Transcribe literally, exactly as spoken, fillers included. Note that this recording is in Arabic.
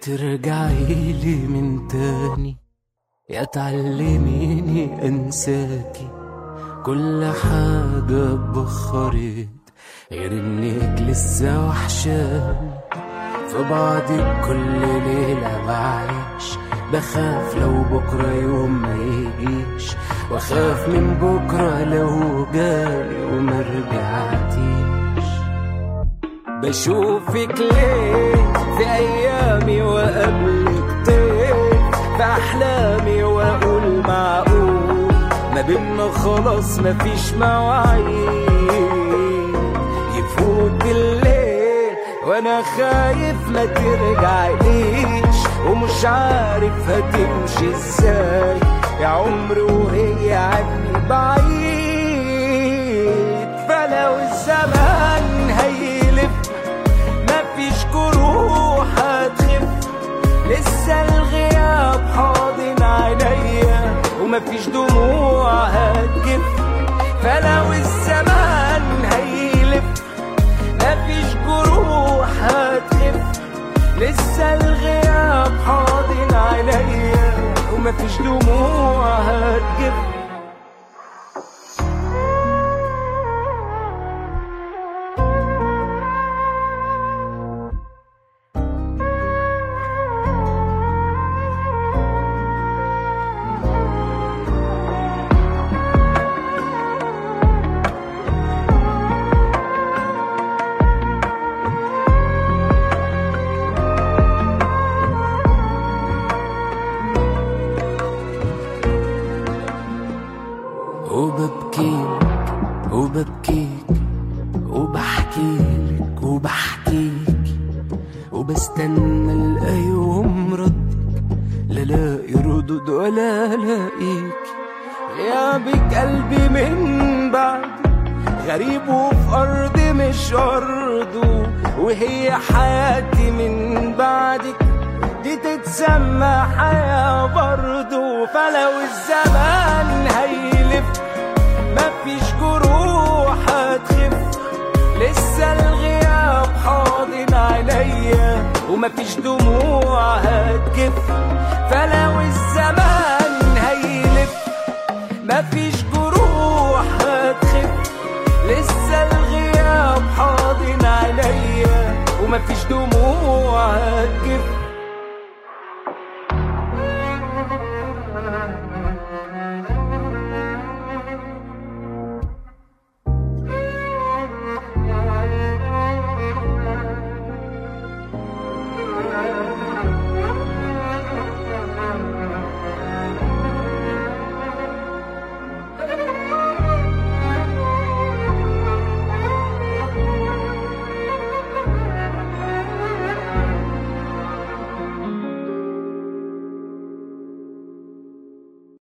ترجعيلي من تاني، يا تعلميني انساكي. كل حاجة اتبخرت غير انك لسه وحشاني. في بعضك كل ليلة بعيش، بخاف لو بكرة يوم ما يجيش، واخاف من بكرة لو جالي وما رجعتيش. بشوفك ليه في ايامي وقبلك طير في احلامي، واقول معقول ما بينا خلاص مفيش مواعيد. يفوت الليل وانا خايف ما ترجعليش، ومش عارف هتمشي ازاي يا عمري وهي عني بعيد. فلو الزمان هيلف مفيش جروح هتخف، لسه الغياب حاضن عينيا ومفيش دموع هتجف. فلو الزمان هيلف مفيش جروح هتخف، لسه الغياب حاضن عينيا ومفيش دموع هتجف. وببكيلك وببكيك وبحكيلك وبحكيك، وبستنى الأيوم ردك، لا لاقي ردود ولا لاقيك. غيابك قلبي من بعد غريب وفي أرض مش أرضه، وهي حياتي من بعدك دي تتسمى حياة برضه. فلو الزمان هيلف مفيش جروح هتخف، لسه الغياب حاضن عينيا ومفيش دموع هتجف. فلو الزمان هيلف مفيش جروح هتخف، لسه الغياب حاضن عينيا ومفيش دموع هتجف.